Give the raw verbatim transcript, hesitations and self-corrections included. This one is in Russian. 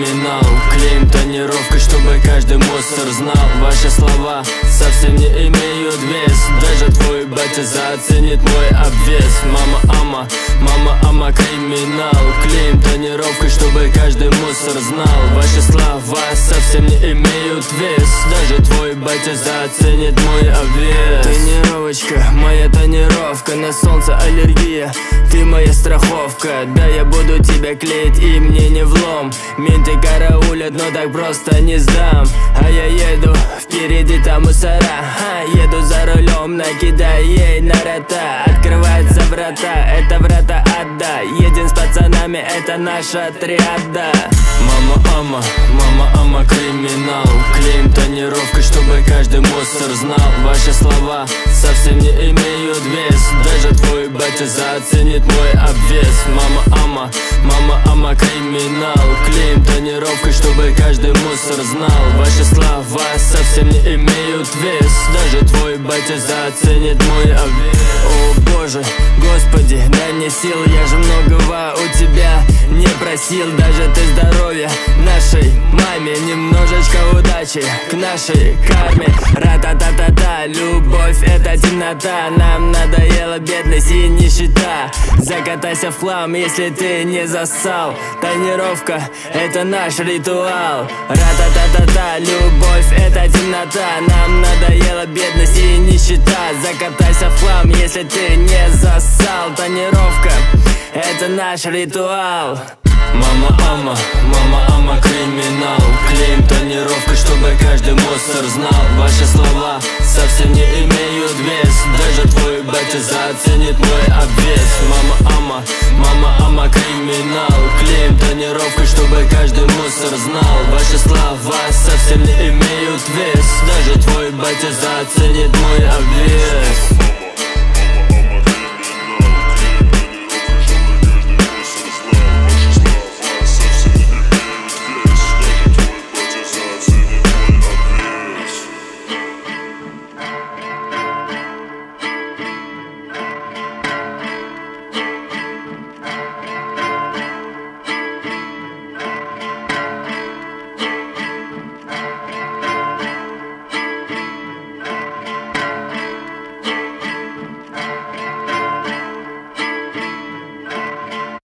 криминал. Клеим тонировкой, чтобы каждый мусор знал. Ваши слова совсем не имеют вес. Даже твой батя заценит мой обвес. Мама, ама, мама, ама, криминал. Клеим тонировкой, чтобы каждый мусор знал. Ваши слова совсем не имеют вес. Даже твой батя заценит мой обвес. Тонировочка, моя тонировка. На солнце аллергия, ты моя страховка. Да, я буду тебя клеить, и мне не влом. Менты караулят, но так просто не сдам. А я еду, впереди там мусора. Ха, еду за рулем, накидая ей на рота. Открываются врата, это врата ада. Едем с пацанами, это наша триада. Мама, ама, мама, ама, криминал. Клеим тонировкой, чтобы каждый мусор знал. Ваши слова совсем не имеют вес. Даже твой батя заценит мой обвес. Мама, ама, мама, ама, криминал. Клеим тонировкой, чтобы каждый мусор знал. Ваши слова совсем не имеют вес. Даже твой батя заценит мой обвес. О боже, господи, дай мне сил. Я же многого у тебя не просил. Даже ты здоровья нашей маме. Немножечко удачи к нашей карме. Ра-та-та-та-та, любовь это темнота. Нам надоела бедность и нищета. Закатайся в хлам, если ты не зассал. Тонировка это наш ритуал. Ра-та-та-та-та, любовь это темнота. Нам надоела бедность и нищета. Закатайся в хлам, если ты не зассал. Тонировка это наш ритуал. Мама, ама, мама, ама, криминал. Клеим тонировкой, чтобы каждый мусор знал. Ваши слова совсем не имеют вес. Даже твой батя заценит мой обвес. Мама, ама, мама, ама, криминал. Клеим тонировкой, чтобы каждый мусор знал. Ваши слова совсем не имеют вес. Даже твой батя заценит мой обвес.